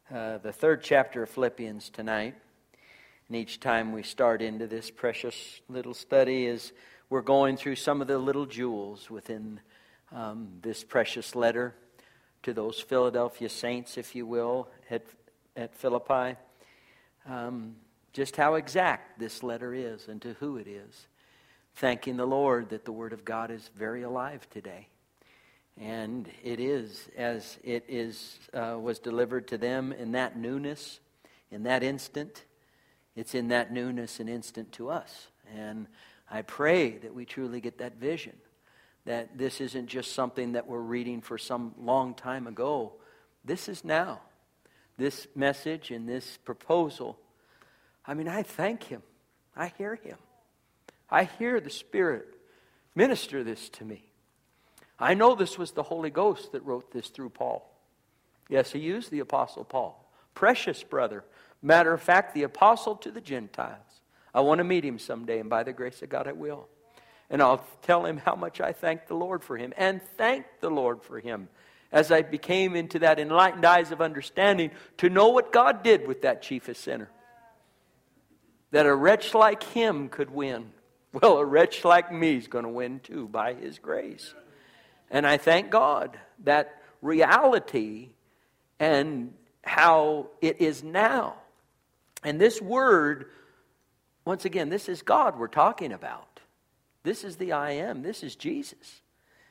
The third chapter of Philippians tonight. And each time we start into this precious little study is we're going through some of the little jewels within this precious letter to those Philadelphia saints, if you will, at Philippi. Just how exact this letter is and to who it is. Thanking the Lord that the Word of God is very alive today. And it is, as it was delivered to them in that newness, in that instant. It's in that newness and instant to us. And I pray that we truly get that vision. That this isn't just something that we're reading for some long time ago. This is now. This message and this proposal. I mean, I thank Him. I hear Him. I hear the Spirit minister this to me. I know this was the Holy Ghost that wrote this through Paul. Yes, he used the Apostle Paul. Precious brother. Matter of fact, the apostle to the Gentiles. I want to meet him someday, and by the grace of God I will. And I'll tell him how much I thank the Lord for him, and thank the Lord for him as I became into that enlightened eyes of understanding to know what God did with that chiefest sinner. That a wretch like him could win. Well, a wretch like me is going to win too by His grace. And I thank God that reality and how it is now. And this word, once again, this is God we're talking about. This is the I am. This is Jesus.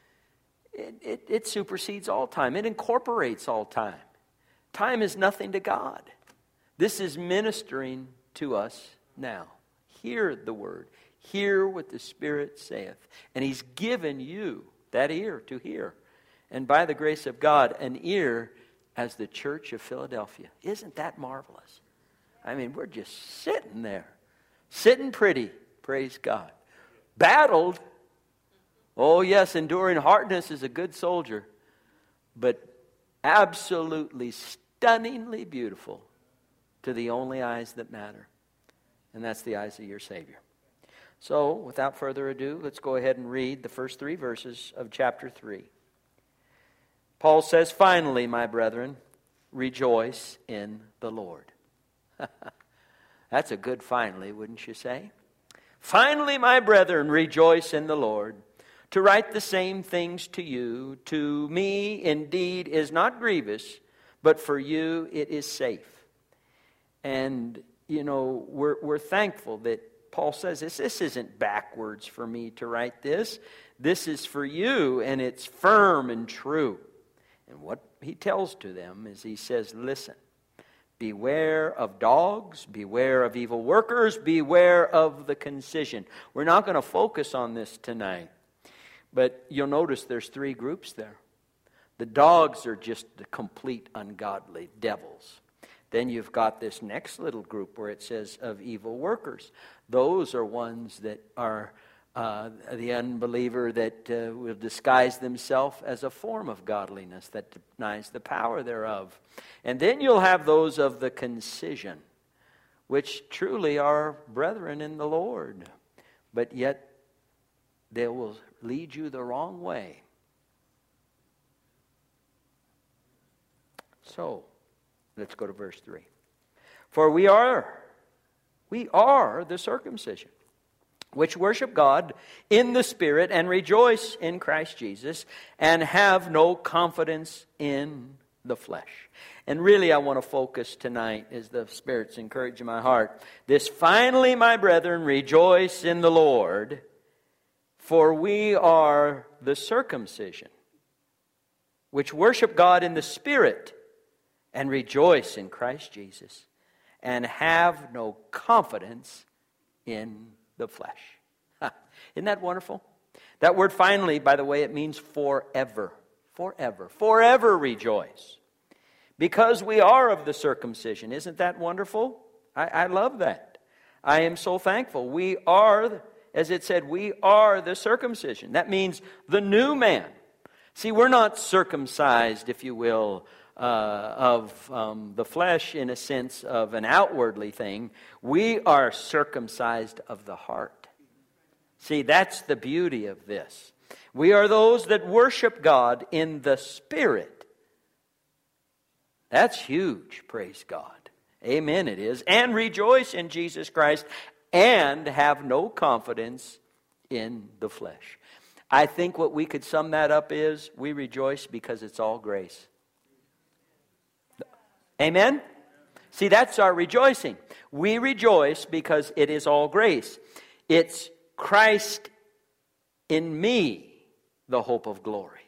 It supersedes all time. It incorporates all time. Time is nothing to God. This is ministering to us now. Hear the word. Hear what the Spirit saith. And He's given you that ear to hear. And by the grace of God, an ear as the church of Philadelphia. Isn't that marvelous? I mean, we're just sitting there. Sitting pretty. Praise God. Battled. Oh yes, enduring hardness is a good soldier. But absolutely stunningly beautiful to the only eyes that matter. And that's the eyes of your Savior. So, without further ado, let's go ahead and read the first 3 verses of chapter 3. Paul says, "Finally, my brethren, rejoice in the Lord." That's a good finally, wouldn't you say? "Finally, my brethren, rejoice in the Lord. To write the same things to me indeed is not grievous, but for you it is safe." And, you know, we're thankful that Paul says this isn't backwards for me to write this. This is for you, and it's firm and true. And what he tells to them is he says, listen, beware of dogs, beware of evil workers, beware of the concision. We're not going to focus on this tonight, but you'll notice there's 3 groups there. The dogs are just the complete ungodly devils. Then you've got this next little group where it says of evil workers. Those are ones that are the unbeliever that will disguise themselves as a form of godliness that denies the power thereof. And then you'll have those of the concision, which truly are brethren in the Lord. But yet they will lead you the wrong way. So, let's go to verse 3. "For we are the circumcision, which worship God in the Spirit and rejoice in Christ Jesus and have no confidence in the flesh." And really I want to focus tonight, as the Spirit's encouraging my heart, this, "Finally, my brethren, rejoice in the Lord, for we are the circumcision, which worship God in the Spirit and rejoice in Christ Jesus, and have no confidence in the flesh." Isn't that wonderful? That word finally, by the way, it means forever. Forever. Forever rejoice. Because we are of the circumcision. Isn't that wonderful? I love that. I am so thankful. We are, as it said, we are the circumcision. That means the new man. See, we're not circumcised, if you will, of the flesh in a sense of an outwardly thing. We are circumcised of the heart. See, that's the beauty of this. We are those that worship God in the Spirit That's huge, praise God. Amen, it is. And rejoice in Jesus Christ and have no confidence in the flesh. I think what we could sum that up is we rejoice because it's all grace. Amen? See, that's our rejoicing. We rejoice because it is all grace. It's Christ in me, the hope of glory.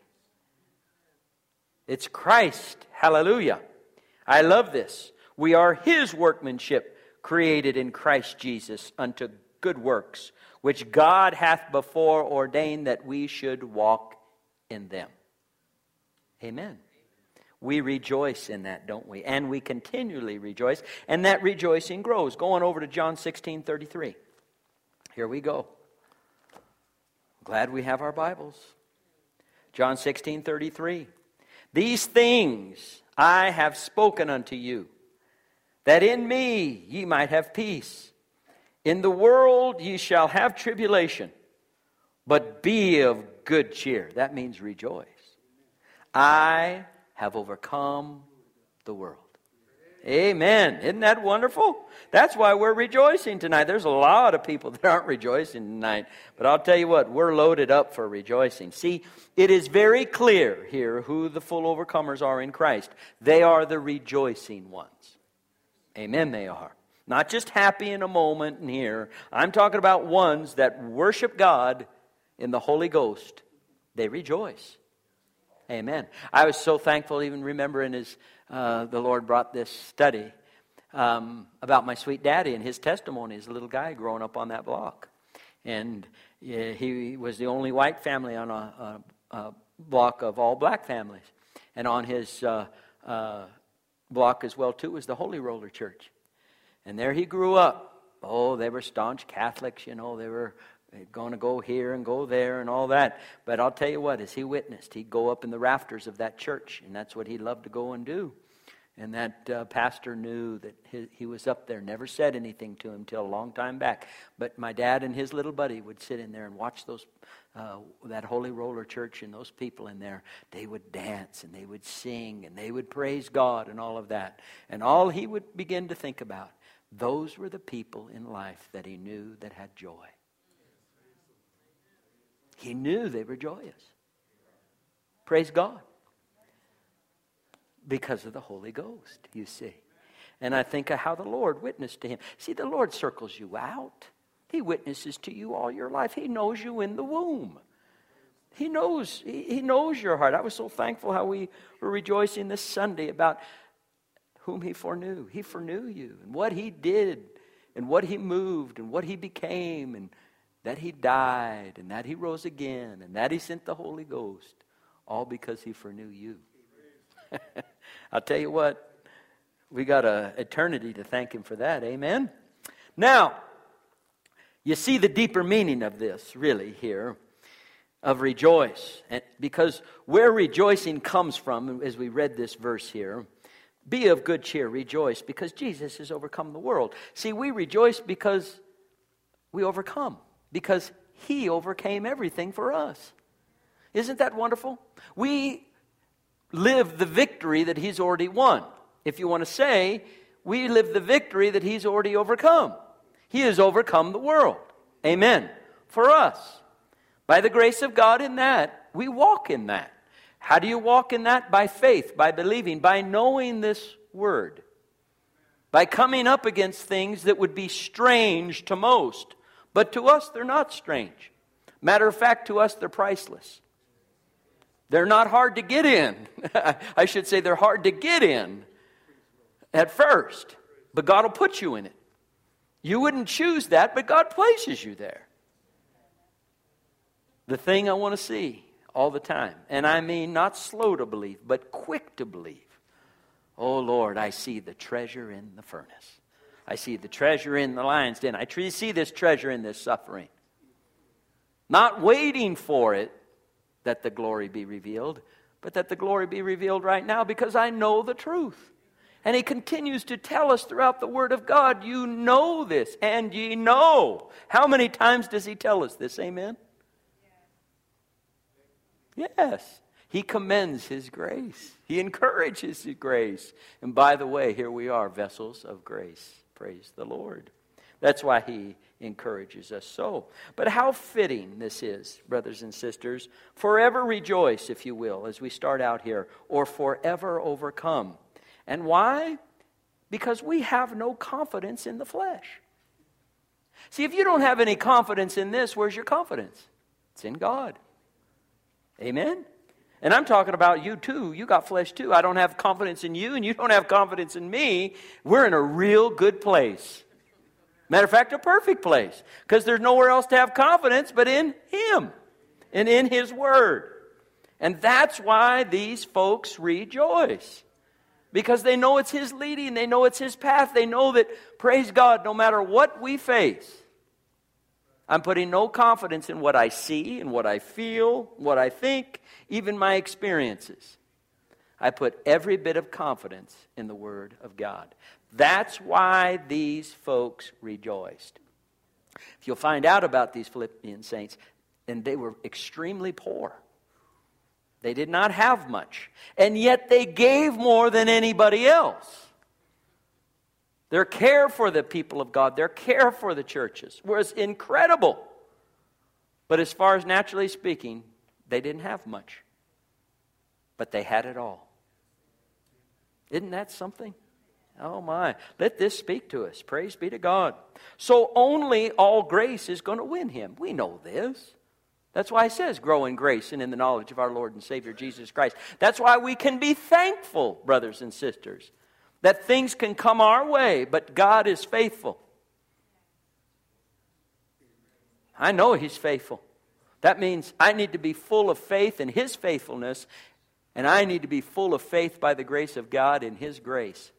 It's Christ. Hallelujah. I love this. We are His workmanship, created in Christ Jesus unto good works, which God hath before ordained that we should walk in them. Amen. We rejoice in that, don't we? And we continually rejoice. And that rejoicing grows. Going over to John 16:33. Here we go. Glad we have our Bibles. John 16:33. These things I have spoken unto you, that in me ye might have peace. In the world ye shall have tribulation, but be of good cheer. That means rejoice. I have overcome the world. Amen. Isn't that wonderful? That's why we're rejoicing tonight. There's a lot of people that aren't rejoicing tonight. But I'll tell you what, we're loaded up for rejoicing. See, it is very clear here who the full overcomers are in Christ. They are the rejoicing ones. Amen, they are. Not just happy in a moment and here. I'm talking about ones that worship God in the Holy Ghost. They rejoice. Amen. I was so thankful, even remembering the Lord brought this study about my sweet daddy and his testimony as a little guy growing up on that block. And he was the only white family on a block of all black families. And on his block as well, too, was the Holy Roller Church. And there he grew up. Oh, they were staunch Catholics, you know, they were going to go here and go there and all that. But I'll tell you what, as he witnessed, he'd go up in the rafters of that church, and that's what he loved to go and do. And that pastor knew that he was up there, never said anything to him till a long time back. But my dad and his little buddy would sit in there and watch that Holy Roller Church and those people in there. They would dance and they would sing and they would praise God and all of that. And all he would begin to think about, those were the people in life that he knew that had joy. He knew they were joyous. Praise God. Because of the Holy Ghost, you see. And I think of how the Lord witnessed to him. See, the Lord circles you out. He witnesses to you all your life. He knows you in the womb. He knows your heart. I was so thankful how we were rejoicing this Sunday about whom He foreknew. He foreknew you and what He did and what He moved and what He became and that He died and that He rose again and that He sent the Holy Ghost, all because He foreknew you. I'll tell you what, we got an eternity to thank Him for that. Amen? Now, you see the deeper meaning of this, really, here, of rejoice. And because where rejoicing comes from, as we read this verse here, be of good cheer, rejoice, because Jesus has overcome the world. See, we rejoice because we overcome. Because He overcame everything for us. Isn't that wonderful? We live the victory that He's already won. If you want to say, we live the victory that He's already overcome. He has overcome the world. Amen. For us. By the grace of God in that, we walk in that. How do you walk in that? By faith, by believing, by knowing this Word. By coming up against things that would be strange to most. But to us, they're not strange. Matter of fact, to us, they're priceless. They're not hard to get in. I should say they're hard to get in at first. But God will put you in it. You wouldn't choose that, but God places you there. The thing I want to see all the time. And I mean not slow to believe, but quick to believe. Oh Lord, I see the treasure in the furnace. I see the treasure in the lion's den. I see this treasure in this suffering. Not waiting for it that the glory be revealed, but that the glory be revealed right now because I know the truth. And He continues to tell us throughout the Word of God, you know this and ye know. How many times does He tell us this? Amen? Yes. He commends His grace. He encourages His grace. And by the way, here we are, vessels of grace. Praise the Lord. That's why He encourages us so. But how fitting this is, brothers and sisters. Forever rejoice, if you will, as we start out here, or forever overcome. And why? Because we have no confidence in the flesh. See, if you don't have any confidence in this, where's your confidence? It's in God. Amen? And I'm talking about you too. You got flesh too. I don't have confidence in you, and you don't have confidence in me. We're in a real good place. Matter of fact, a perfect place. Because there's nowhere else to have confidence but in Him and in His Word. And that's why these folks rejoice. Because they know it's His leading. They know it's His path. They know that, praise God, no matter what we face, I'm putting no confidence in what I see and what I feel, what I think, even my experiences. I put every bit of confidence in the Word of God. That's why these folks rejoiced. If you'll find out about these Philippian saints, and they were extremely poor. They did not have much. And yet they gave more than anybody else. Their care for the people of God, their care for the churches was incredible. But as far as naturally speaking, they didn't have much. But they had it all. Isn't that something? Oh my. Let this speak to us. Praise be to God. So only all grace is going to win him. We know this. That's why it says grow in grace and in the knowledge of our Lord and Savior Jesus Christ. That's why we can be thankful, brothers and sisters, that things can come our way, but God is faithful. I know He's faithful. That means I need to be full of faith in His faithfulness, and I need to be full of faith by the grace of God in His grace.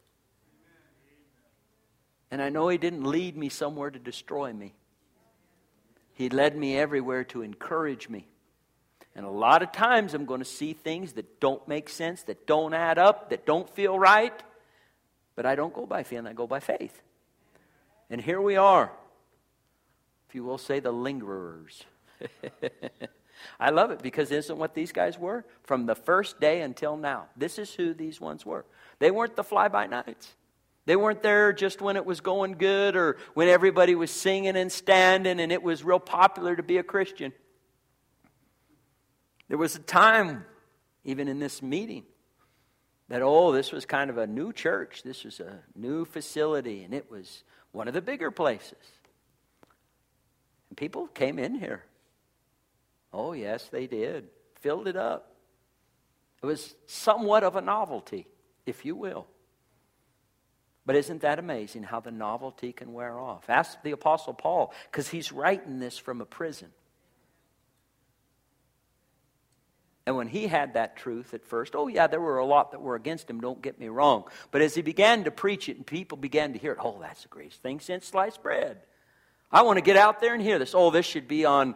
And I know He didn't lead me somewhere to destroy me. He led me everywhere to encourage me. And a lot of times I'm going to see things that don't make sense, that don't add up, that don't feel right. But I don't go by feeling, I go by faith. And here we are. If you will say the lingerers. I love it because isn't what these guys were? From the first day until now. This is who these ones were. They weren't the fly-by-nights. They weren't there just when it was going good or when everybody was singing and standing and it was real popular to be a Christian. There was a time, even in this meeting, that, this was kind of a new church. This was a new facility, and it was one of the bigger places. And people came in here. Oh, yes, they did. Filled it up. It was somewhat of a novelty, if you will. But isn't that amazing how the novelty can wear off? Ask the Apostle Paul, because he's writing this from a prison. And when he had that truth at first, there were a lot that were against him, don't get me wrong. But as he began to preach it and people began to hear it, that's the greatest thing since sliced bread. I want to get out there and hear this. This should be on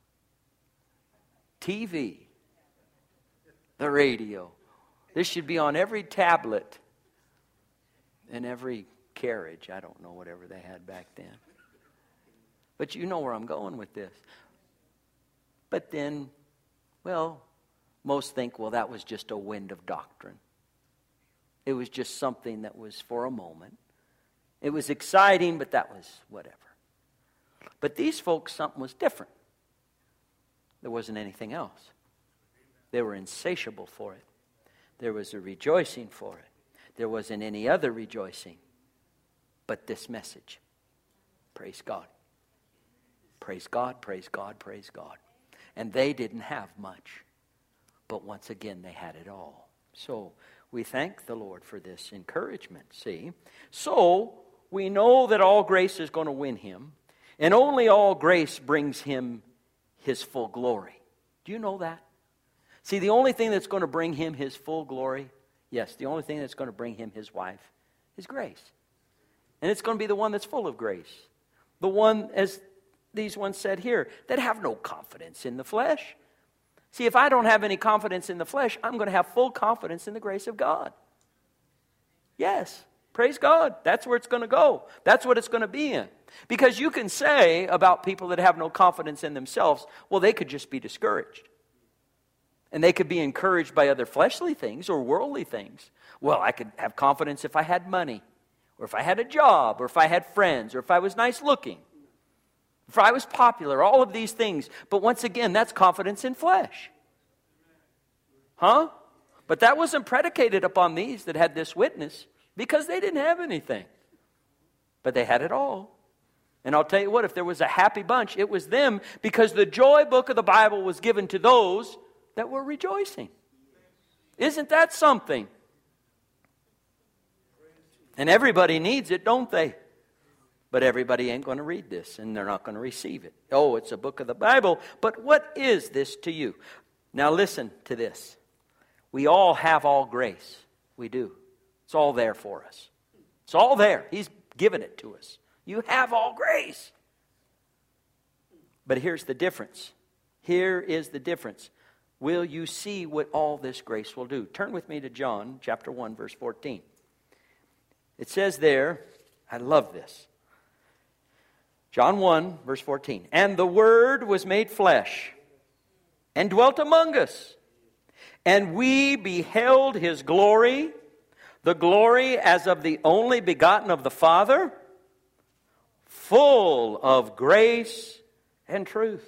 TV, the radio. This should be on every tablet and every carriage. I don't know, whatever they had back then. But you know where I'm going with this. But then, most think, that was just a wind of doctrine. It was just something that was for a moment. It was exciting, but that was whatever. But these folks, something was different. There wasn't anything else. They were insatiable for it. There was a rejoicing for it. There wasn't any other rejoicing but this message. Praise God. Praise God, praise God, praise God. And they didn't have much. But once again, they had it all. So we thank the Lord for this encouragement, see. So we know that all grace is going to win him. And only all grace brings him his full glory. Do you know that? See, the only thing that's going to bring him his full glory, the only thing that's going to bring him his wife is grace. And it's going to be the one that's full of grace. The one, as these ones said here, that have no confidence in the flesh. See, if I don't have any confidence in the flesh, I'm going to have full confidence in the grace of God. Yes, praise God. That's where it's going to go. That's what it's going to be in. Because you can say about people that have no confidence in themselves, they could just be discouraged. And they could be encouraged by other fleshly things or worldly things. Well, I could have confidence if I had money, or if I had a job, or if I had friends, or if I was nice looking, if I was popular, all of these things. But once again, that's confidence in flesh. Huh? But that wasn't predicated upon these that had this witness, because they didn't have anything. But they had it all. And I'll tell you what, if there was a happy bunch, it was them, because the joy book of the Bible was given to those that were rejoicing. Isn't that something? And everybody needs it, don't they? But everybody ain't going to read this, and they're not going to receive it. Oh, it's a book of the Bible, but what is this to you? Now listen to this. We all have all grace. We do. It's all there for us. It's all there. He's given it to us. You have all grace. But here's the difference. Here is the difference. Will you see what all this grace will do? Turn with me to John chapter 1, verse 14. It says there, I love this. John 1, verse 14. And the Word was made flesh and dwelt among us. And we beheld His glory, the glory as of the only begotten of the Father, full of grace and truth.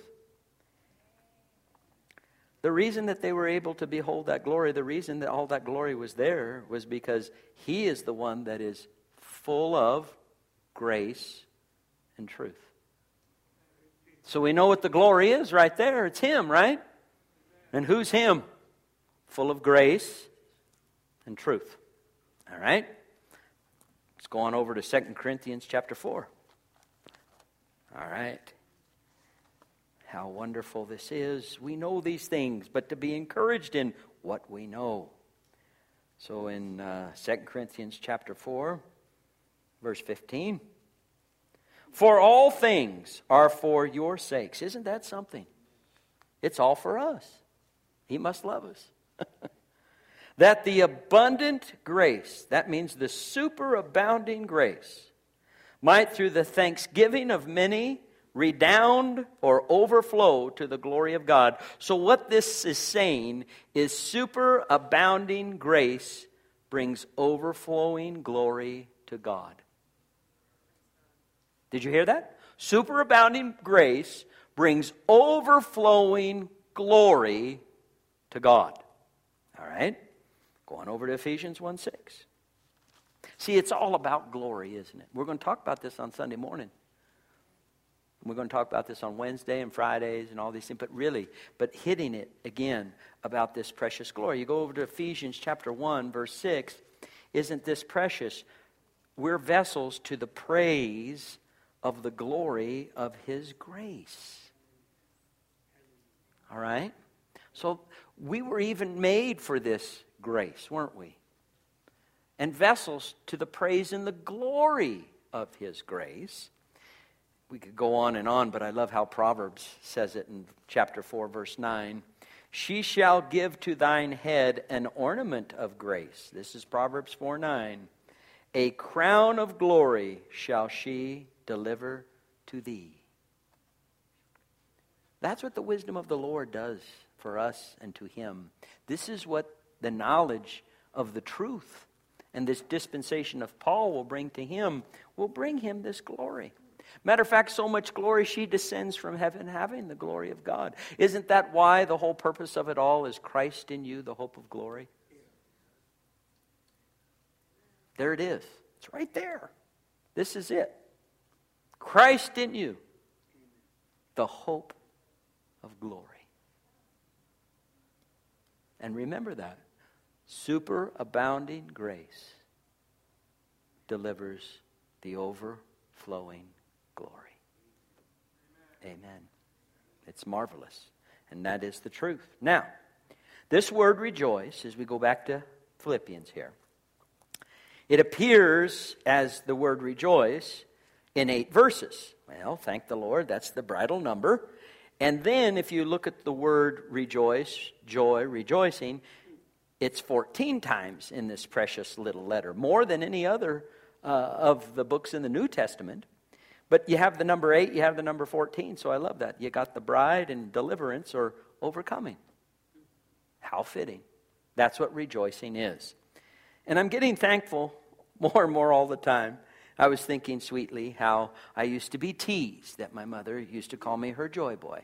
The reason that they were able to behold that glory, the reason that all that glory was there, was because He is the one that is full of grace and truth. So we know what the glory is right there. It's Him, right? And who's Him? Full of grace and truth. All right? Let's go on over to 2 Corinthians chapter 4. All right. How wonderful this is. We know these things, but to be encouraged in what we know. So in 2 Corinthians chapter 4, verse 15. For all things are for your sakes. Isn't that something? It's all for us. He must love us. That the abundant grace, that means the superabounding grace, might through the thanksgiving of many redound or overflow to the glory of God. So what this is saying is superabounding grace brings overflowing glory to God. Did you hear that? Superabounding grace brings overflowing glory to God. All right? Go on over to Ephesians 1:6. See, it's all about glory, isn't it? We're going to talk about this on Sunday morning. We're going to talk about this on Wednesday and Fridays and all these things. But hitting it again about this precious glory. You go over to Ephesians chapter 1, verse 6. Isn't this precious? We're vessels to the praise of the glory of His grace. All right? So we were even made for this grace, weren't we? And vessels to the praise and the glory of His grace. We could go on, but I love how Proverbs says it in chapter 4, verse 9. She shall give to thine head an ornament of grace. This is Proverbs 4:9. A crown of glory shall she deliver to thee. That's what the wisdom of the Lord does for us and to Him. This is what the knowledge of the truth and this dispensation of Paul will bring to him, will bring him this glory. Matter of fact, so much glory, she descends from heaven having the glory of God. Isn't that why the whole purpose of it all is Christ in you, the hope of glory? There it is. It's right there. This is it. Christ in you, the hope of glory. And remember that. Superabounding grace delivers the overflowing glory. Amen. It's marvelous. And that is the truth. Now, this word rejoice, as we go back to Philippians here, it appears as the word rejoice in 8 verses. Well, thank the Lord, that's the bridal number. And then if you look at the word rejoice, joy, rejoicing, it's 14 times in this precious little letter, more than any other of the books in the New Testament. But you have the number 8, you have the number 14, so I love that. You got the bride and deliverance or overcoming. How fitting. That's what rejoicing is. And I'm getting thankful more and more all the time. I was thinking sweetly how I used to be teased that my mother used to call me her joy boy.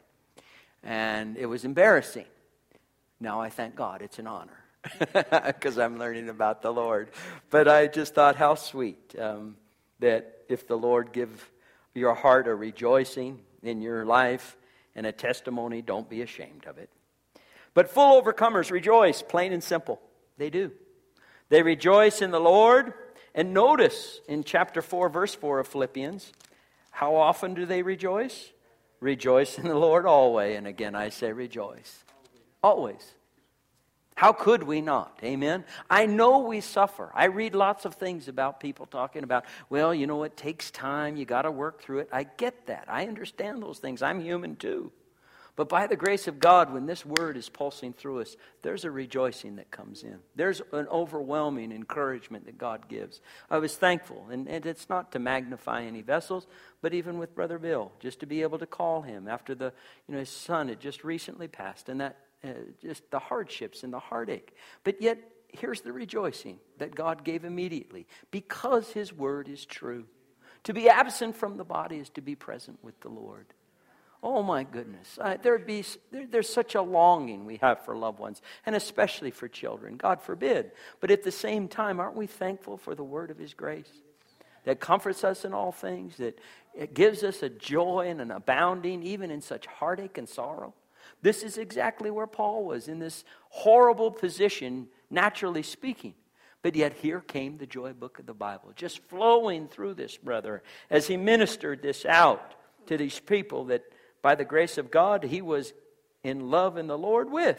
And it was embarrassing. Now I thank God it's an honor because I'm learning about the Lord. But I just thought how sweet that if the Lord give your heart a rejoicing in your life and a testimony, don't be ashamed of it. But full overcomers rejoice, plain and simple. They do. They rejoice in the Lord. And notice in chapter 4, verse 4 of Philippians, how often do they rejoice? Rejoice in the Lord always. And again, I say rejoice. Always. How could we not? Amen? I know we suffer. I read lots of things about people talking about, well, you know, it takes time. You got to work through it. I get that. I understand those things. I'm human too. But by the grace of God, when this word is pulsing through us, there's a rejoicing that comes in. There's an overwhelming encouragement that God gives. I was thankful, and it's not to magnify any vessels, but even with Brother Bill, just to be able to call him after his son had just recently passed, and that just the hardships and the heartache. But yet, here's the rejoicing that God gave immediately, because His word is true. To be absent from the body is to be present with the Lord. Oh my goodness, there's such a longing we have for loved ones, and especially for children, God forbid. But at the same time, aren't we thankful for the word of His grace that comforts us in all things, that it gives us a joy and an abounding even in such heartache and sorrow? This is exactly where Paul was, in this horrible position, naturally speaking. But yet here came the joy book of the Bible, just flowing through this brother as he ministered this out to these people that by the grace of God, he was in love in the Lord with.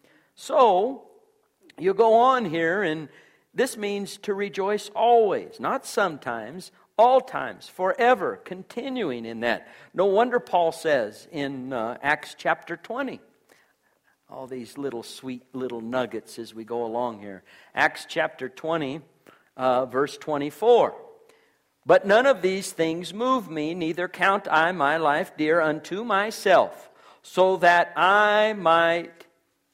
So, you go on here, and this means to rejoice always, not sometimes, all times, forever, continuing in that. No wonder Paul says in Acts chapter 20, all these little sweet little nuggets as we go along here. Acts chapter 20, verse 24. But none of these things move me, neither count I my life dear unto myself, so that I might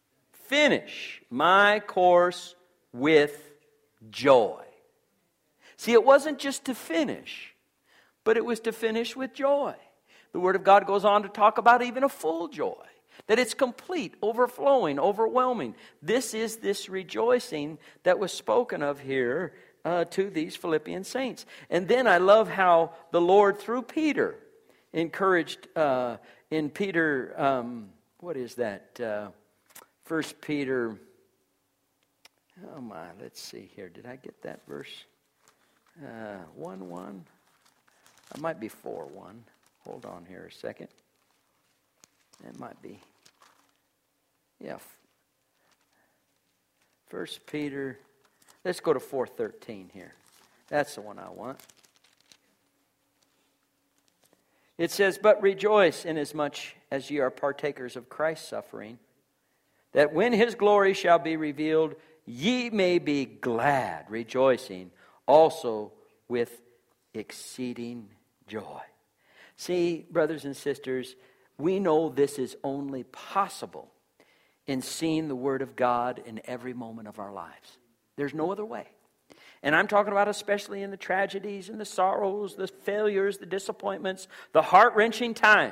finish my course with joy. See, it wasn't just to finish, but it was to finish with joy. The Word of God goes on to talk about even a full joy, that it's complete, overflowing, overwhelming. This is this rejoicing that was spoken of here to these Philippian saints. And then I love how the Lord, through Peter, encouraged in Peter, what is that? 1 Peter, oh my, let's see here. Did I get that verse? 1:1. It might be 4:1. Hold on here a second. It might be. Yeah. 1 Peter. Let's go to 4:13 here. That's the one I want. It says, but rejoice inasmuch as ye are partakers of Christ's suffering, that when His glory shall be revealed, ye may be glad, rejoicing also with exceeding joy. See, brothers and sisters, we know this is only possible in seeing the Word of God in every moment of our lives. There's no other way. And I'm talking about especially in the tragedies and the sorrows, the failures, the disappointments, the heart-wrenching time.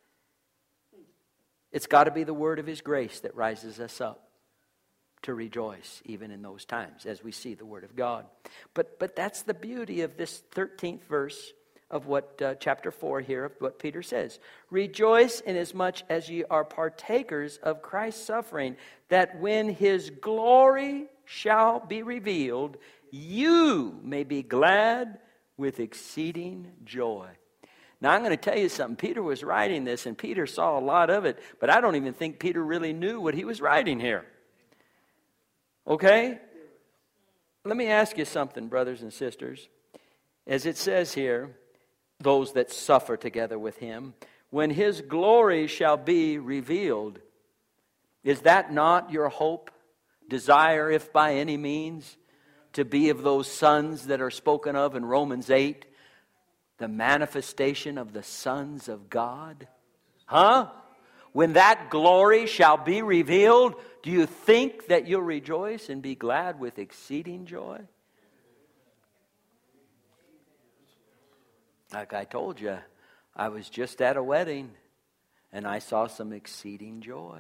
It's got to be the word of His grace that rises us up to rejoice even in those times as we see the Word of God. But that's the beauty of this 13th verse of what chapter 4 here of what Peter says. Rejoice inasmuch as ye are partakers of Christ's suffering, that when His glory shall be revealed, you may be glad with exceeding joy. Now I'm going to tell you something. Peter was writing this, and Peter saw a lot of it, but I don't even think Peter really knew what he was writing here. Okay? Let me ask you something, brothers and sisters. As it says here, those that suffer together with Him, when His glory shall be revealed, is that not your hope, desire, if by any means, to be of those sons that are spoken of in Romans 8, the manifestation of the sons of God? Huh? when that glory shall be revealed, do you think that you'll rejoice and be glad with exceeding joy? Like I told you, I was just at a wedding and I saw some exceeding joy.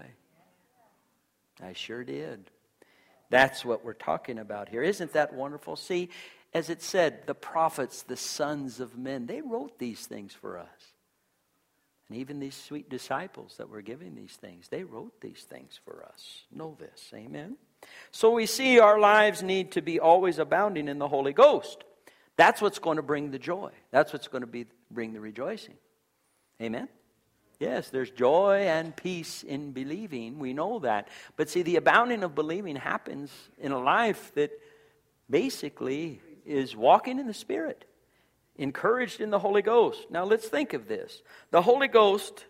I sure did. That's what we're talking about here. Isn't that wonderful? See, as it said, the prophets, the sons of men, they wrote these things for us. And even these sweet disciples that were giving these things, they wrote these things for us. Know this. Amen? So we see our lives need to be always abounding in the Holy Ghost. That's what's going to bring the joy. That's what's going to bring the rejoicing. Amen? Yes, there's joy and peace in believing. We know that. But see, the abounding of believing happens in a life that basically is walking in the Spirit, encouraged in the Holy Ghost. Now let's think of this. The Holy Ghost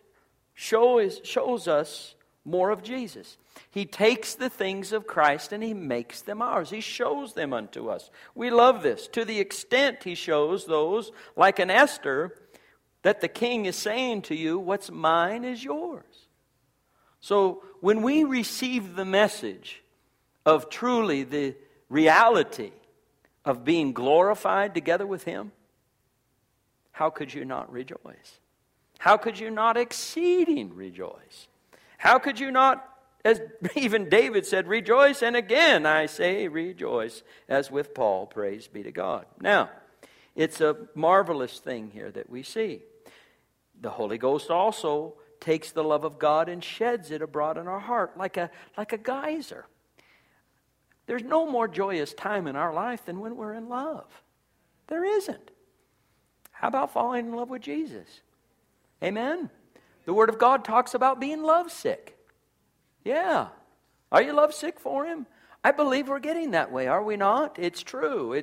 shows us more of Jesus. He takes the things of Christ and He makes them ours. He shows them unto us. We love this. To the extent He shows those, like an Esther, that the king is saying to you, what's mine is yours. So when we receive the message of truly the reality of being glorified together with Him, how could you not rejoice? How could you not exceeding rejoice? How could you not, as even David said, rejoice? And again I say rejoice, as with Paul, praise be to God. Now, it's a marvelous thing here that we see. The Holy Ghost also takes the love of God and sheds it abroad in our heart like a geyser. There's no more joyous time in our life than when we're in love. There isn't. How about falling in love with Jesus? Amen? The Word of God talks about being lovesick. Yeah. Are you lovesick for Him? I believe we're getting that way, are we not? It's true.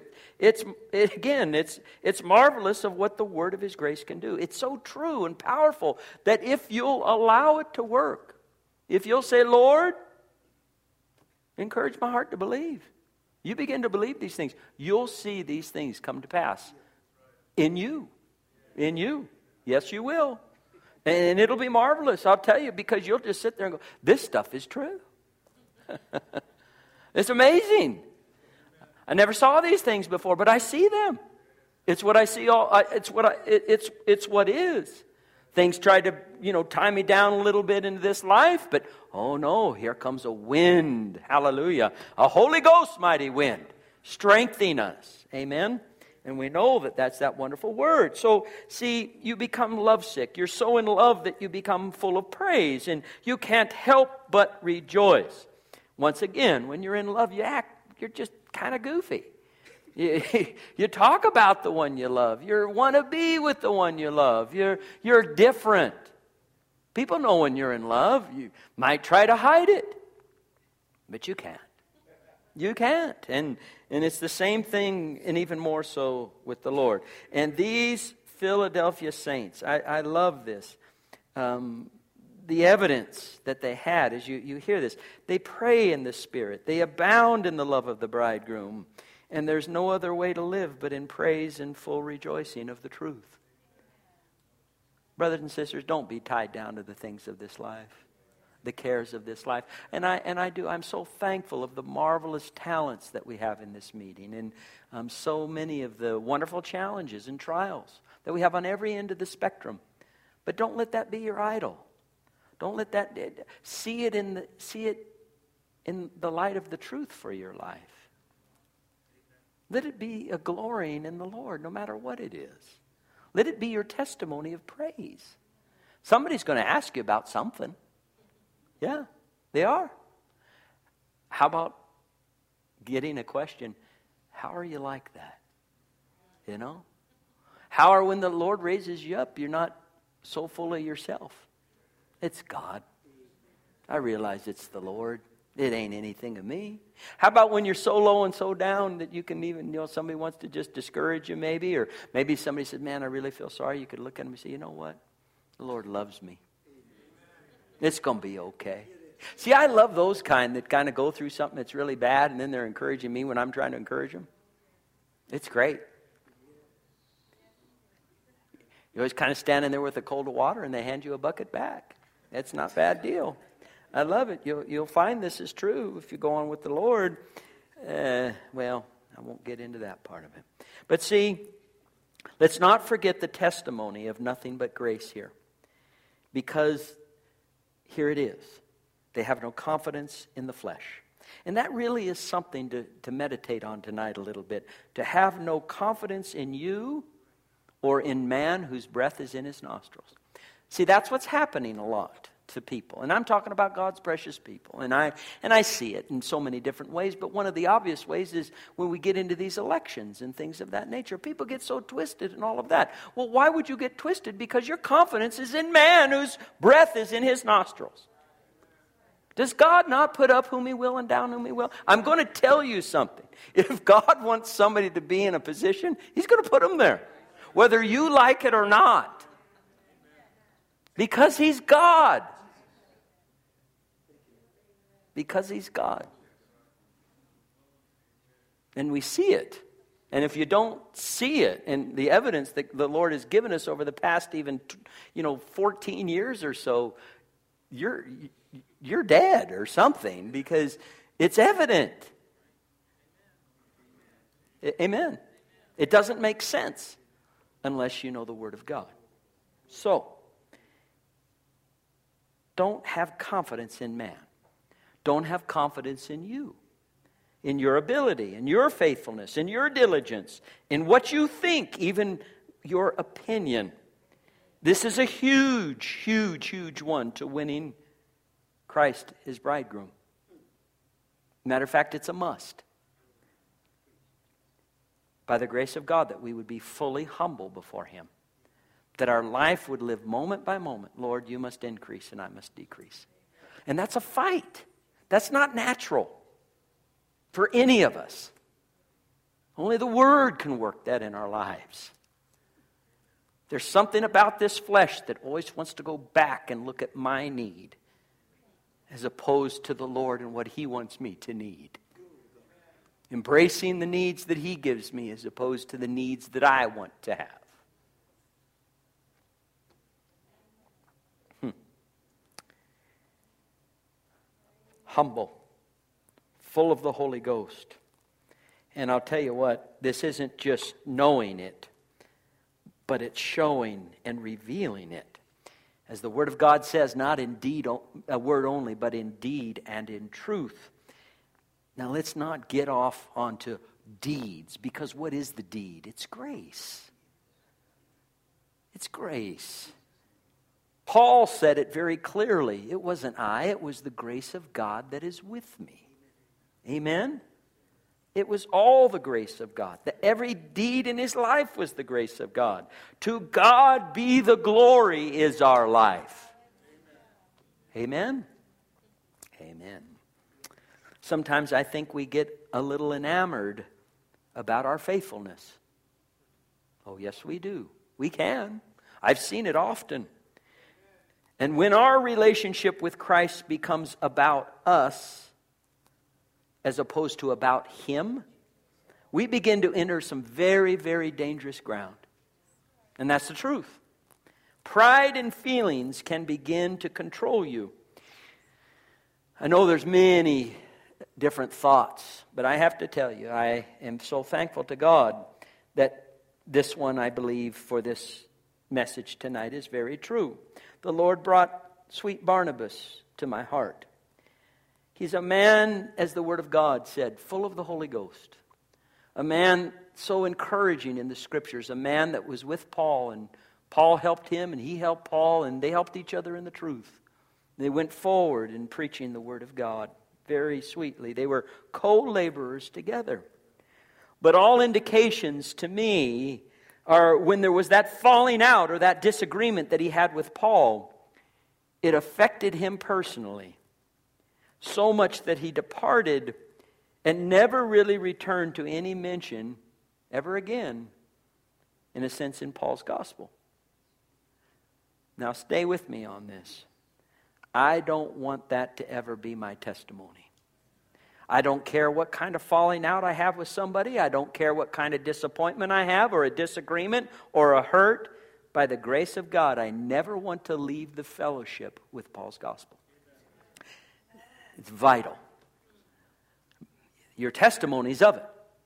It's marvelous of what the Word of His grace can do. It's so true and powerful that if you'll allow it to work, if you'll say, Lord, encourage my heart to believe. You begin to believe these things. You'll see these things come to pass in you. In you. Yes, you will. And it'll be marvelous, I'll tell you, because you'll just sit there and go, this stuff is true. It's amazing. I never saw these things before, but I see them. It's what I see. It's what is. Things tried to, tie me down a little bit into this life, but oh no, here comes a wind. Hallelujah. A Holy Ghost mighty wind, strengthening us. Amen. And we know that that's that wonderful word. So, see, you become lovesick. You're so in love that you become full of praise, and you can't help but rejoice. Once again, when you're in love, you're just kind of goofy. You talk about the one you love. You want to be with the one you love. You're different. People know when you're in love. You might try to hide it, but you can't. You can't. And it's the same thing, and even more so with the Lord. And these Philadelphia saints, I love this. The evidence that they had, as you hear this, they pray in the Spirit. They abound in the love of the bridegroom. And there's no other way to live but in praise and full rejoicing of the truth. Brothers and sisters, don't be tied down to the things of this life, the cares of this life. And I'm so thankful of the marvelous talents that we have in this meeting, and so many of the wonderful challenges and trials that we have on every end of the spectrum. But don't let that be your idol. Don't let that see it in the light of the truth for your life. Let it be a glorying in the Lord, no matter what it is. Let it be your testimony of praise. Somebody's going to ask you about something. Yeah, they are. How about getting a question, how are you like that? How are when the Lord raises you up, you're not so full of yourself? It's God. I realize it's the Lord. It ain't anything of me. How about when you're so low and so down that you can even, somebody wants to just discourage you maybe, or maybe somebody said, man, I really feel sorry. You could look at them and say, you know what? The Lord loves me. It's going to be okay. See, I love those that kind of go through something that's really bad, and then they're encouraging me when I'm trying to encourage them. It's great. You're always kind of standing there with a cold of water, and they hand you a bucket back. It's not a bad deal. I love it. You'll find this is true if you go on with the Lord. Well, I won't get into that part of it. But see, let's not forget the testimony of nothing but grace here. Because here it is. They have no confidence in the flesh. And that really is something to meditate on tonight a little bit. To have no confidence in you or in man whose breath is in his nostrils. See, that's what's happening a lot to people. And I'm talking about God's precious people. And I see it in so many different ways. But one of the obvious ways is when we get into these elections and things of that nature. People get so twisted and all of that. Well, why would you get twisted? Because your confidence is in man whose breath is in his nostrils. Does God not put up whom he will and down whom he will? I'm going to tell you something. If God wants somebody to be in a position, he's going to put them there. Whether you like it or not. Because he's God. Because he's God. And we see it. And if you don't see it, and the evidence that the Lord has given us over the past even, 14 years or so, you're dead or something, because it's evident. Amen. It doesn't make sense unless you know the Word of God. So, don't have confidence in man. Don't have confidence in you, in your ability, in your faithfulness, in your diligence, in what you think, even your opinion. This is a huge, huge, huge one to winning Christ, his bridegroom. Matter of fact, it's a must. By the grace of God, that we would be fully humble before him. That our life would live moment by moment. Lord, you must increase and I must decrease. And that's a fight. That's not natural for any of us. Only the Word can work that in our lives. There's something about this flesh that always wants to go back and look at my need as opposed to the Lord and what he wants me to need. Embracing the needs that he gives me as opposed to the needs that I want to have. Humble, full of the Holy Ghost. And I'll tell you what, this isn't just knowing it, but it's showing and revealing it. As the Word of God says, not in deed, a word only, but in deed and in truth. Now let's not get off onto deeds, because what is the deed? It's grace. It's grace. Paul said it very clearly. It wasn't I, it was the grace of God that is with me. Amen? It was all the grace of God. Every deed in his life was the grace of God. To God be the glory is our life. Amen? Amen. Sometimes I think we get a little enamored about our faithfulness. Oh, yes, we do. We can. I've seen it often. And when our relationship with Christ becomes about us as opposed to about him, we begin to enter some very, very dangerous ground. And that's the truth. Pride and feelings can begin to control you. I know there's many different thoughts, but I have to tell you, I am so thankful to God that this one, I believe, for this message tonight is very true. The Lord brought sweet Barnabas to my heart. He's a man, as the Word of God said, full of the Holy Ghost. A man so encouraging in the Scriptures. A man that was with Paul, and Paul helped him, and he helped Paul, and they helped each other in the truth. They went forward in preaching the Word of God very sweetly. They were co-laborers together. But all indications to me are when there was that falling out or that disagreement that he had with Paul, it affected him personally. So much that he departed and never really returned to any mention ever again, in a sense, in Paul's gospel. Now stay with me on this. I don't want that to ever be my testimony. I don't care what kind of falling out I have with somebody. I don't care what kind of disappointment I have or a disagreement or a hurt. by the grace of God, I never want to leave the fellowship with Paul's gospel. It's vital. Your testimonies of it.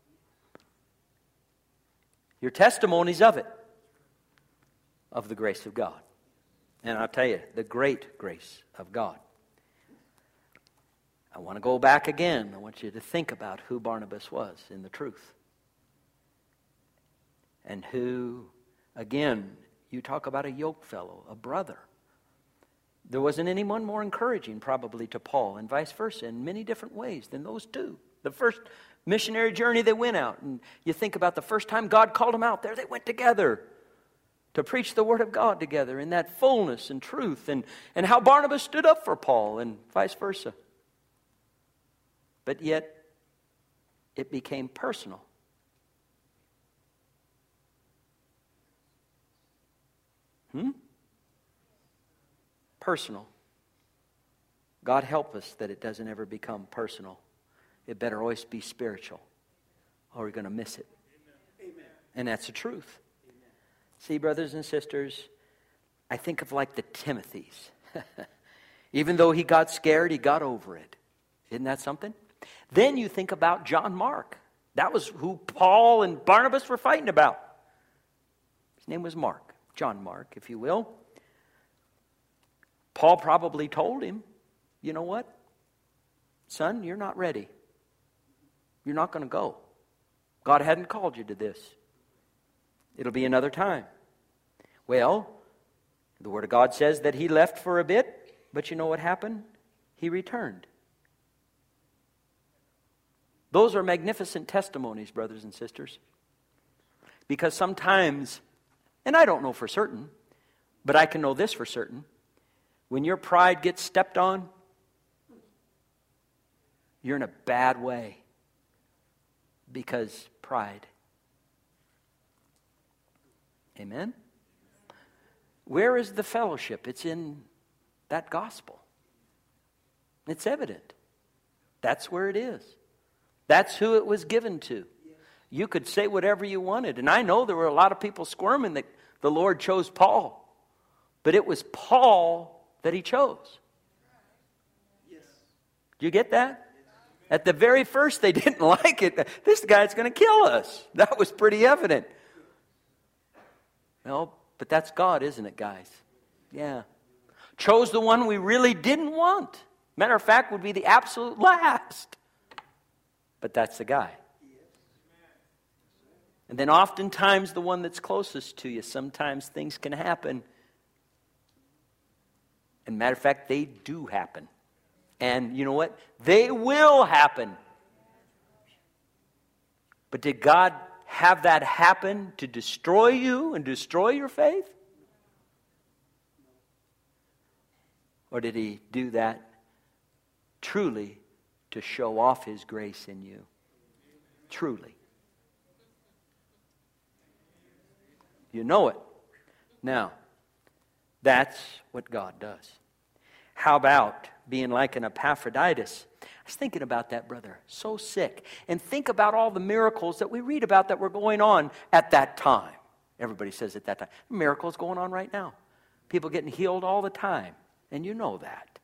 Your testimonies of it. Of the grace of God. And I'll tell you, the great grace of God. I want to go back again. I want you to think about who Barnabas was in the truth. And who, again, you talk about a yoke fellow, a brother. There wasn't anyone more encouraging probably to Paul and vice versa in many different ways than those two. The first missionary journey they went out, and you think about the first time God called them out, there they went together to preach the Word of God together in that fullness and truth, and how Barnabas stood up for Paul and vice versa. But yet, it became personal. Personal. God help us that it doesn't ever become personal. It better always be spiritual, or we're going to miss it. Amen. And that's the truth. Amen. See, brothers and sisters, I think of like the Timothys. Even though he got scared, he got over it. Isn't that something? Then you think about John Mark. That was who Paul and Barnabas were fighting about. His name was Mark. John Mark, if you will. Paul probably told him, you know what? Son, you're not ready. You're not going to go. God hadn't called you to this. It'll be another time. Well, the Word of God says that he left for a bit, but you know what happened? He returned. Those are magnificent testimonies, brothers and sisters. Because sometimes, and I don't know for certain, but I can know this for certain, when your pride gets stepped on, you're in a bad way. Because pride. Amen? Where is the fellowship? It's in that gospel. It's evident. That's where it is. That's who it was given to. You could say whatever you wanted. And I know there were a lot of people squirming that the Lord chose Paul. But it was Paul that he chose. Yes. Do you get that? At the very first, they didn't like it. This guy's going to kill us. That was pretty evident. Well, but that's God, isn't it, guys? Yeah. Chose the one we really didn't want. Matter of fact, would be the absolute last. But that's the guy. And then oftentimes the one that's closest to you, sometimes things can happen. And matter of fact, they do happen. And you know what? They will happen. But did God have that happen to destroy you and destroy your faith? Or did he do that truly to show off his grace in you? Truly. You know it. Now, that's what God does. How about being like an Epaphroditus? I was thinking about that, brother. So sick. And think about all the miracles that we read about that were going on at that time. Everybody says at that time. Miracles going on right now. People getting healed all the time. And you know that.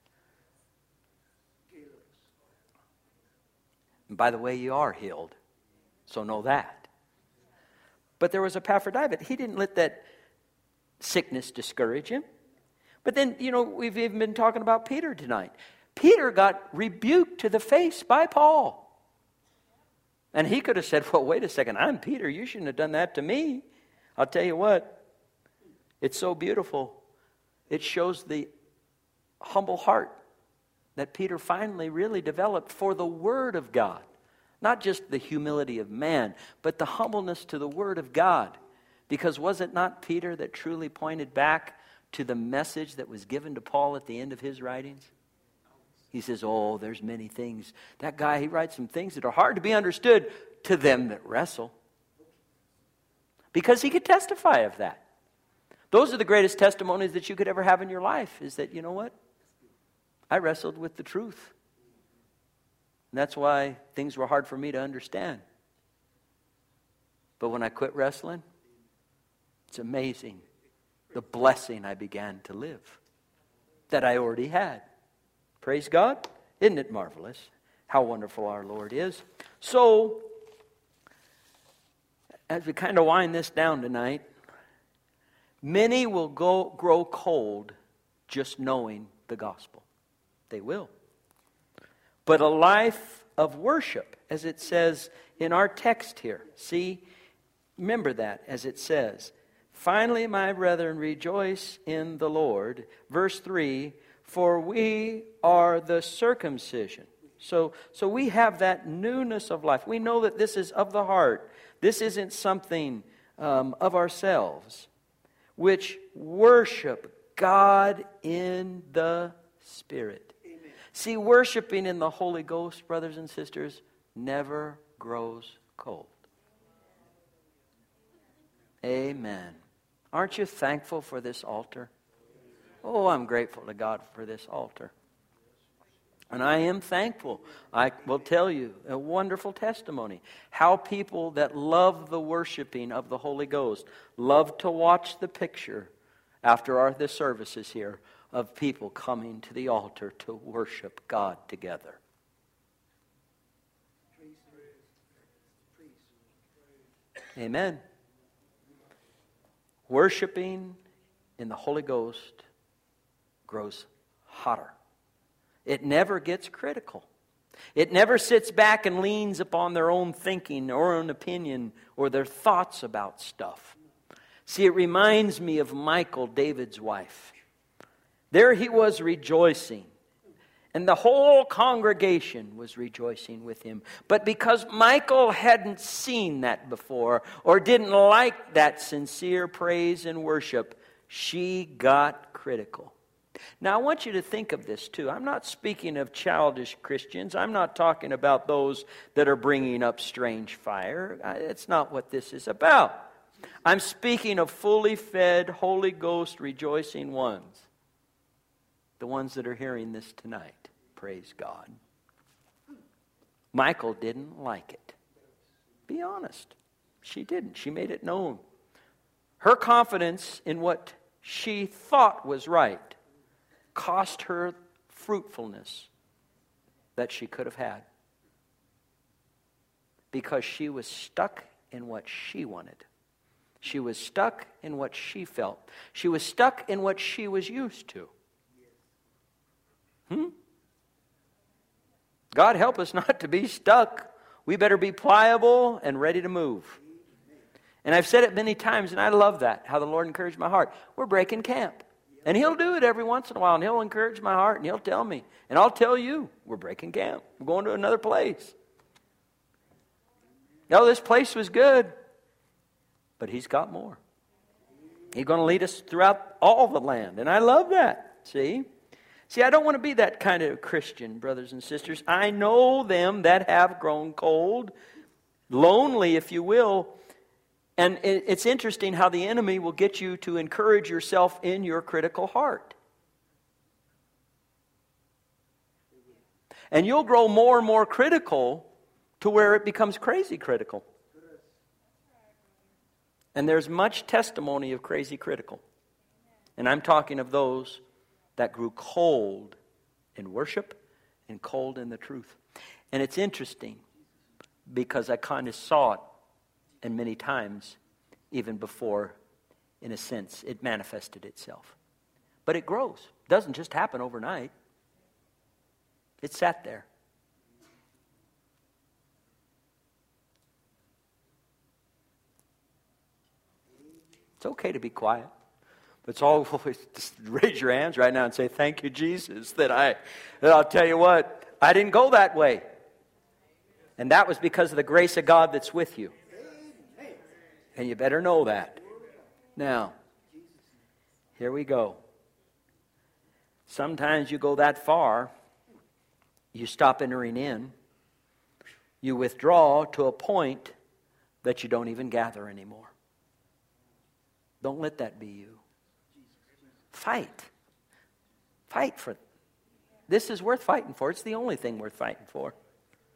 And by the way, you are healed. So know that. But there was Epaphroditus. He didn't let that sickness discourage him. But then, you know, we've even been talking about Peter tonight. Peter got rebuked to the face by Paul. And he could have said, well, wait a second, I'm Peter. You shouldn't have done that to me. I'll tell you what, it's so beautiful. It shows the humble heart that Peter finally really developed for the Word of God. Not just the humility of man, but the humbleness to the Word of God. Because was it not Peter that truly pointed back to the message that was given to Paul at the end of his writings? He says, oh, there's many things. That guy, he writes some things that are hard to be understood to them that wrestle. Because he could testify of that. Those are the greatest testimonies that you could ever have in your life, is that, you know what? I wrestled with the truth. And that's why things were hard for me to understand. But when I quit wrestling, it's amazing the blessing I began to live that I already had. Praise God. Isn't it marvelous how wonderful our Lord is? So, as we kind of wind this down tonight, many will grow cold just knowing the gospel. They will. But a life of worship, as it says in our text here. See, remember that as it says. Finally, my brethren, rejoice in the Lord. Verse 3, for we are the circumcision. So we have that newness of life. We know that this is of the heart. This isn't something of ourselves, which worship God in the Spirit. Amen. See, worshiping in the Holy Ghost, brothers and sisters, never grows cold. Amen. Aren't you thankful for this altar? Oh, I'm grateful to God for this altar. And I am thankful. I will tell you a wonderful testimony. How people that love the worshiping of the Holy Ghost love to watch the picture after the services here of people coming to the altar to worship God together. Amen. Worshiping in the Holy Ghost grows hotter. It never gets critical. It never sits back and leans upon their own thinking or own opinion or their thoughts about stuff. See, it reminds me of Michal, David's wife. There he was rejoicing. And the whole congregation was rejoicing with him. But because Michal hadn't seen that before or didn't like that sincere praise and worship, she got critical. Now, I want you to think of this too. I'm not speaking of childish Christians. I'm not talking about those that are bringing up strange fire. It's not what this is about. I'm speaking of fully fed, Holy Ghost rejoicing ones. The ones that are hearing this tonight. Praise God. Michal didn't like it. Be honest. She didn't. She made it known. Her confidence in what she thought was right cost her fruitfulness that she could have had. Because she was stuck in what she wanted. She was stuck in what she felt. She was stuck in what she was used to. God help us not to be stuck. We better be pliable and ready to move. And I've said it many times, and I love that, how the Lord encouraged my heart. We're breaking camp. And He'll do it every once in a while, and He'll encourage my heart, and He'll tell me. And I'll tell you, we're breaking camp. We're going to another place. No, this place was good, but He's got more. He's going to lead us throughout all the land, and I love that, see? See, I don't want to be that kind of Christian, brothers and sisters. I know them that have grown cold, lonely, if you will. And it's interesting how the enemy will get you to encourage yourself in your critical heart. And you'll grow more and more critical to where it becomes crazy critical. And there's much testimony of crazy critical. And I'm talking of those that grew cold in worship and cold in the truth. And it's interesting because I kind of saw it, and many times, even before, in a sense, it manifested itself. But it grows. It doesn't just happen overnight. It sat there. It's okay to be quiet. But it's always just raise your hands right now and say, thank you, Jesus, that I'll tell you what, I didn't go that way. And that was because of the grace of God that's with you. And you better know that. Now, here we go. Sometimes you go that far, you stop entering in, you withdraw to a point that you don't even gather anymore. Don't let that be you. Fight. Fight for it. This is worth fighting for. It's the only thing worth fighting for.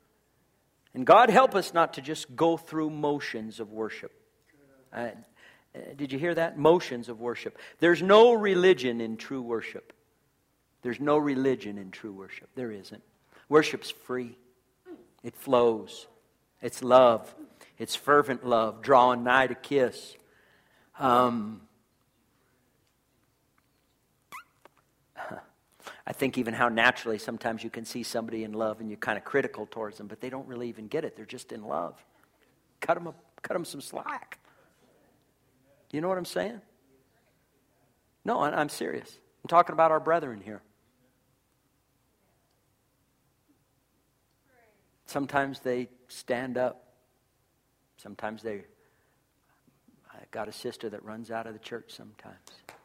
And God help us not to just go through motions of worship. Did you hear that? Motions of worship. There's no religion in true worship. There's no religion in true worship. There isn't. Worship's free. It flows. It's love. It's fervent love, drawing nigh to kiss. I think even how naturally sometimes you can see somebody in love and you're kind of critical towards them, but they don't really even get it. They're just in love. Cut them some slack. You know what I'm saying? No, I'm serious. I'm talking about our brethren here. Sometimes they stand up. Sometimes I got a sister that runs out of the church sometimes.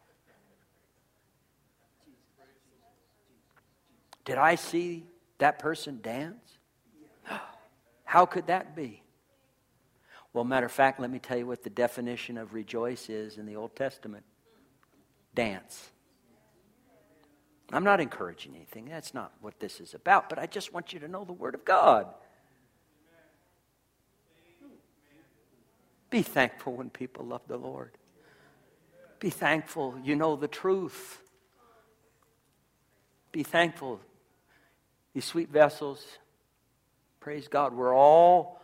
Did I see that person dance? How could that be? Well, matter of fact, let me tell you what the definition of rejoice is in the Old Testament. Dance. I'm not encouraging anything. That's not what this is about. But I just want you to know the Word of God. Be thankful when people love the Lord. Be thankful you know the truth. Be thankful. These sweet vessels, praise God, we're all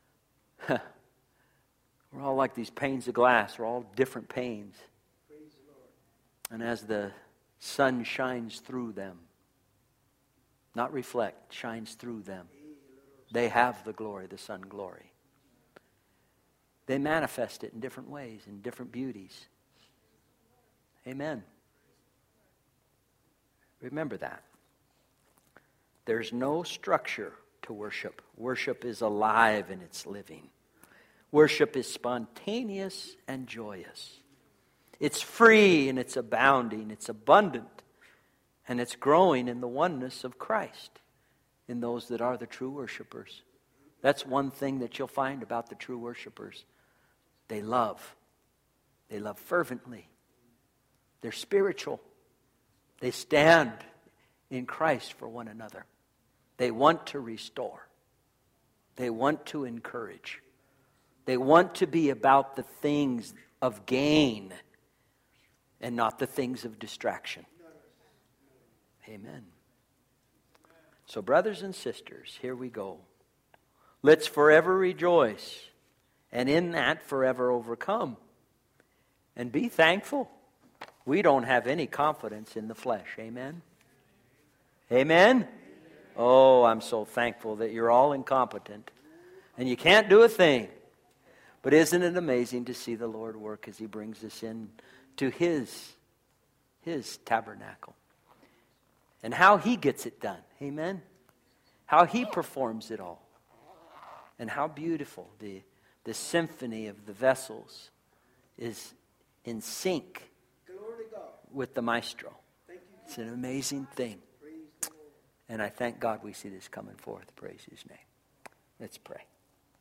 like these panes of glass. We're all different panes. And as the sun shines through them, not reflect, shines through them, they have the glory, the sun glory. They manifest it in different ways, in different beauties. Amen. Remember that. There's no structure to worship. Worship is alive in its living. Worship is spontaneous and joyous. It's free and it's abounding. It's abundant. And it's growing in the oneness of Christ in those that are the true worshipers. That's one thing that you'll find about the true worshipers. They love. They love fervently. They're spiritual. They stand in Christ for one another. They want to restore. They want to encourage. They want to be about the things of gain and not the things of distraction. Amen. So brothers and sisters, here we go. Let's forever rejoice, and in that forever overcome. And be thankful. We don't have any confidence in the flesh. Amen? Amen? Oh, I'm so thankful that you're all incompetent. And you can't do a thing. But isn't it amazing to see the Lord work as He brings us in to His tabernacle? And how He gets it done. Amen? How He performs it all. And how beautiful the symphony of the vessels is in sync with the maestro. It's an amazing thing. And I thank God we see this coming forth. Praise His name. Let's pray.